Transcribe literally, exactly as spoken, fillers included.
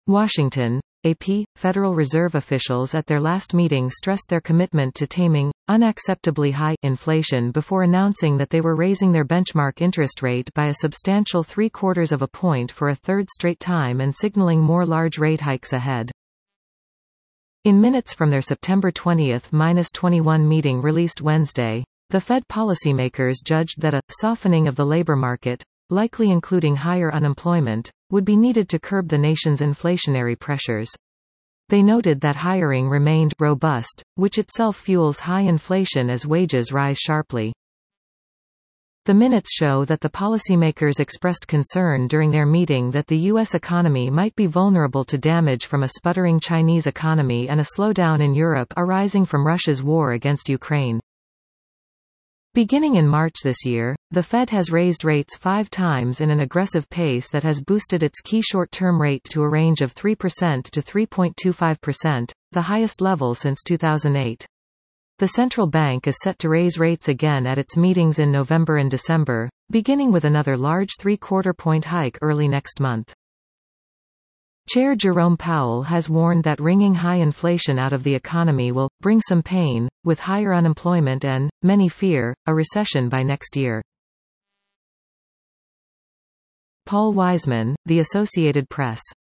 Washington, A P. Federal Reserve officials at their last meeting stressed their commitment to taming unacceptably high inflation before announcing that they were raising their benchmark interest rate by a substantial three-quarters of a point for a third straight time and signaling more large rate hikes ahead. In minutes from their September twentieth to twenty-first meeting released Wednesday, the Fed policymakers judged that a softening of the labor market, likely including higher unemployment, would be needed to curb the nation's inflationary pressures. They noted that hiring remained robust, which itself fuels high inflation as wages rise sharply. The minutes show that the policymakers expressed concern during their meeting that the U S economy might be vulnerable to damage from a sputtering Chinese economy and a slowdown in Europe arising from Russia's war against Ukraine. Beginning in March this year, the Fed has raised rates five times in an aggressive pace that has boosted its key short-term rate to a range of three percent to three point two five percent, the highest level since two thousand eight. The central bank is set to raise rates again at its meetings in November and December, beginning with another large three-quarter point hike early next month. Chair Jerome Powell has warned that wringing high inflation out of the economy will bring some pain, with higher unemployment and, many fear, a recession by next year. Paul Wiseman, The Associated Press.